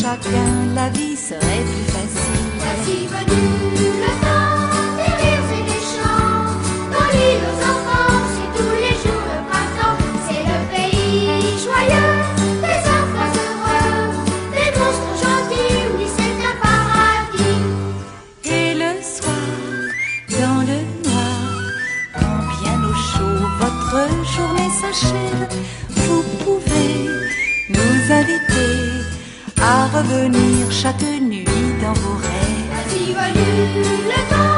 chacun, la vie serait plus facile. Voici venu le temps des rires et des chants. Dans l'île aux enfants, c'est tous les jours le printemps. C'est le pays joyeux, des enfants heureux, des monstres gentils, oui c'est un paradis. Et le soir, dans le noir, quand bien au chaud votre journée s'achève, vous pouvez nous inviter à revenir chaque nuit dans vos rêves. Voici venu le temps